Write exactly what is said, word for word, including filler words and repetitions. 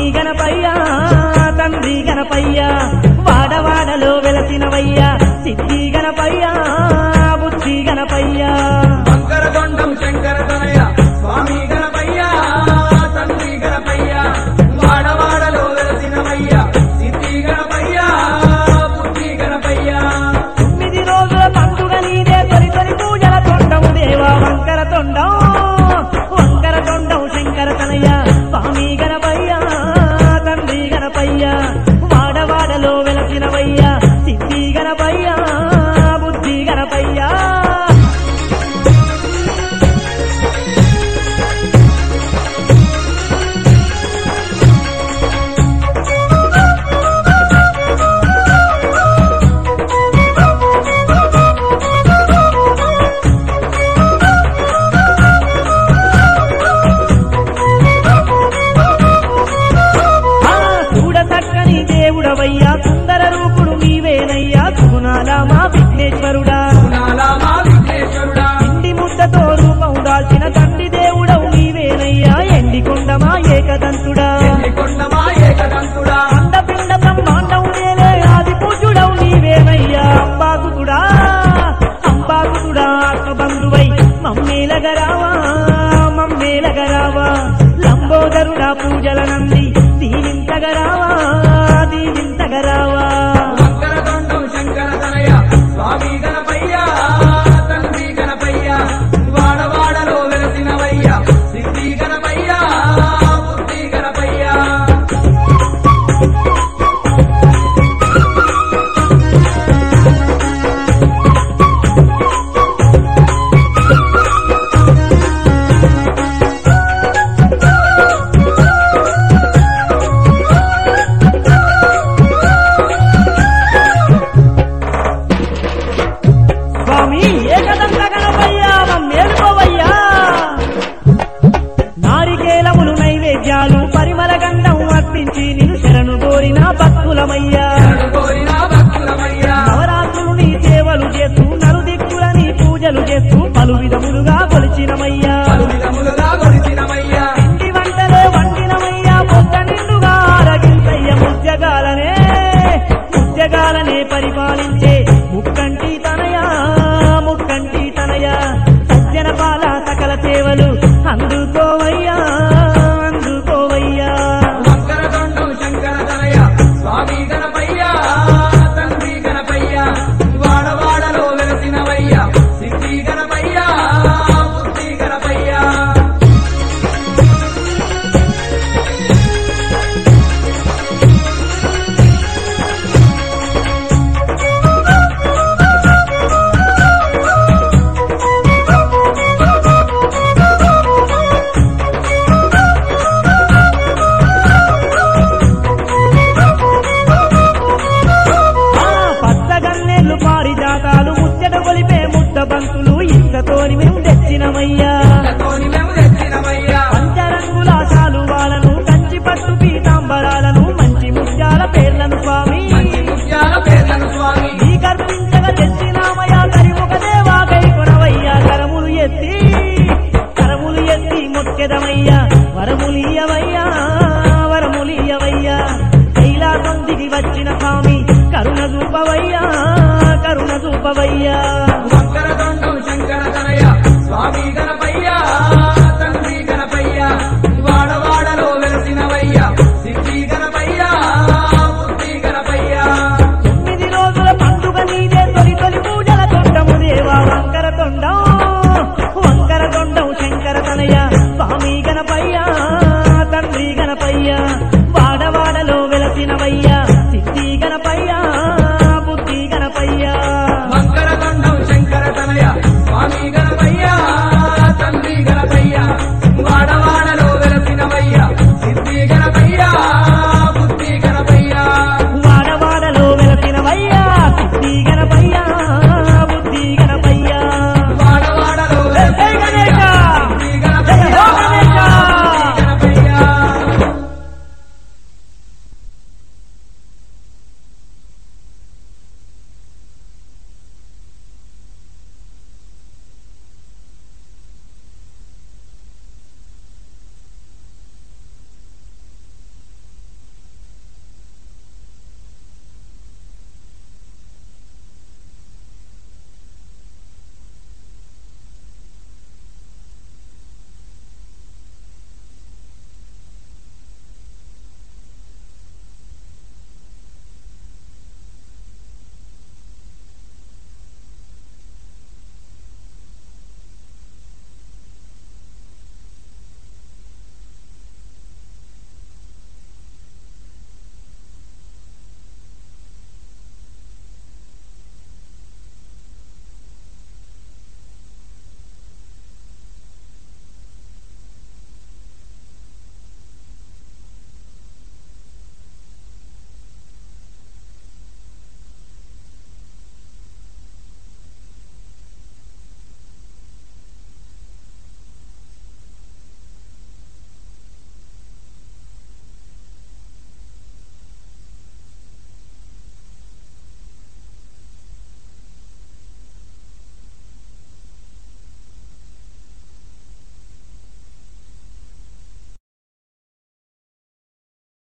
స్వామి గణపయ్య తండ్రి గణపయ్య వాడవాడలో వెలసినవయ్యా సిద్ధి గణపయ్య బుద్ధి గణపయ్య వంకరదొండం శంకర తనయ స్వామి గణపయ్య తండ్రి గణపయ్య వాడవాడలో వెలసినవయ్య సిద్ధి గణపయ్య బుద్ధి గణపయ్య తొమ్మిది రోజుల పండుగ నీదే తొలి తొలి పూజల తొండము దేవా వంకర తొండం వంకర తొండం శంకర తనయ స్వామి గణపయ్య తండ్రి గణపయ్య వాడవాడలో వెలసినవయ్యా సిద్ధి గణపయ్య బుద్ధి గణపయ్య దేవుడవయ్యా సుందర రూపుడు నీవేనయ్యా సుగుణాల మా విఘ్నేశ్వరుడా ఇండి ముద్దతో రూపం దాల్చిన తండ్రి దేవుడవు నీవేనయ్యా ఎండికొండ మా ఏకదంతుడా అండపిండ బ్రహ్మాండం నేలే ఆది పూజుడవు నీవేనయ్యా అంబాకుతుడా అంబాకుతుడా ఆత్మబంధువై మమ్మేలగరావా మమ్మేలగరావా లంబోదరుడా పూజల నంది దీవించగరావా దీవించగరావా వంకరదొండం శంకర తనయ స్వామి గణపయ్య తండ్రి గణపయ్య వాడవాడలో వెలసినవయ్య సిద్ధి గణపయ్య బుద్ధి గణపయ్య స్వామి ఏకదంత గణపయ్య మమ్మేలుకోవయ్యా నారికేలములు నైవేద్యాలు పరిమళ గంధం అర్పించి నిన్ను శరణు కోరిన భక్తులమయ్యా కోరిన భక్తులమయ్యా నవరాత్రులు నీ సేవలు చేస్తూ నలుదిక్కుల నీ పూజలు చేస్తూ పలు విధములుగా కొలిచినమయ్యా విధములుగా కొలిచినమయ్యా ఇంటి వంటలే వండినమయ్యా పొద్ద నిండుగా ఆరగించయ్య ముత్యగాలనే ముత్యగాలనే పరిపాలించే ముక్కంటి తనయా ముక్కంటి తనయా సజ్జన పాల సకల సేవలు అందుకోవయ్యా అందుకోవయ్యా వంకరదొండం శంకర తనయ స్వామి గణపయ్య తండ్రి గణపయ్య వాడవాడలో వెలసినవయ్య సిద్ధి గణపయ్య బుద్ధి గణపయ్య పచ్చగన్నేళ్లు పారిజాతాలు ముచ్చట కొలిపే ముద్ద బంతులు ఇంతతోని మేము తెచ్చినమయ్యా తోని మేము తెచ్చినమయ్యా పంచరంగుల శాలువాలను కంచి పట్టు పీతాంబరాలను మంచి ముత్యాల పేర్లను స్వామి మంచి ముత్యాల పేర్లను స్వామి ఈ కర్పించగా తెచ్చినామయ్యా కరిముఖ దేవా కై కొనవయ్యా కరములు ఎత్తి కరములు ఎత్తి మొక్కెదమయ్యా వరములియవయ్యా వరములియవయ్యా కైలాసం దిగి వచ్చిన స్వామి కరుణ చూపవయ్యా కరుణ చూపవయ్యా వంకరదొండం శంకర తనయ స్వామి గణపయ్య తండ్రి గణపయ్య వాడవాడలో వెలసినవయ్య సిద్ధి గణపయ్య బుద్ధి గణపయ్య తొమ్మిది రోజుల పండుగ నీదే తొలి తొలి పూజల తొండము దేవా వంకర తొండం వంకర తొండం శంకర తనయ స్వామి గణపయ్య తండ్రి గణపయ్య వాడవాడలో వెలసినవయ్యా